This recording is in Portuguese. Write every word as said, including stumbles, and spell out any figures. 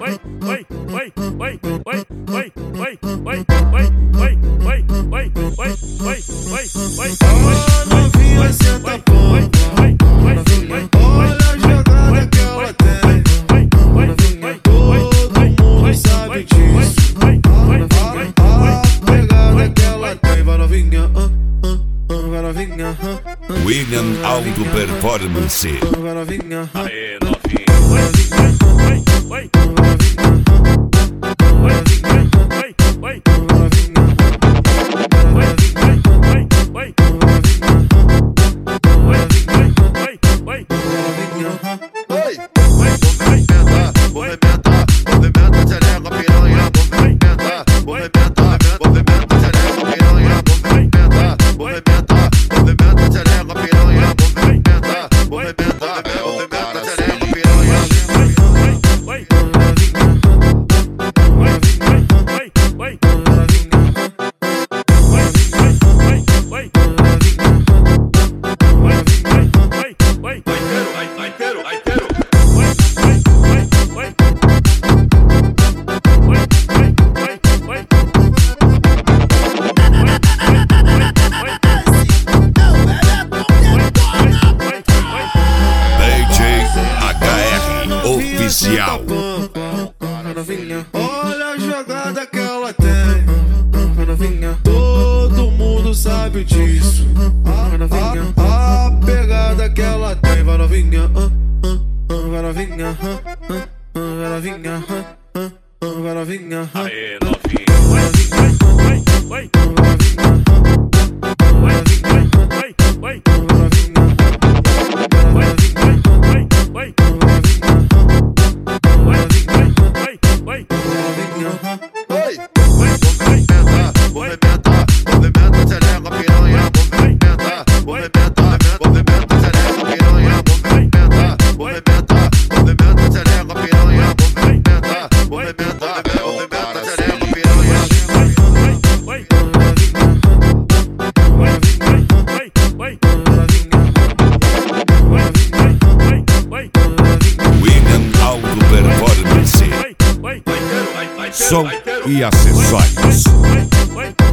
novinha, senta pão. Olha a jogada que ela tem. Novinha, todo mundo sabe disso. A pegada que ela tem. Vai novinha, vai novinha. William Auto Performance. Vai novinha, Aê, novinha. Oficial. Olha a jogada que ela tem. Todo mundo sabe disso. A, a pegada que ela tem. Vai novinha, vai novinha, vai novinha, vai novinha. Aê, novinha. William Auto Performance. Som e acessórios.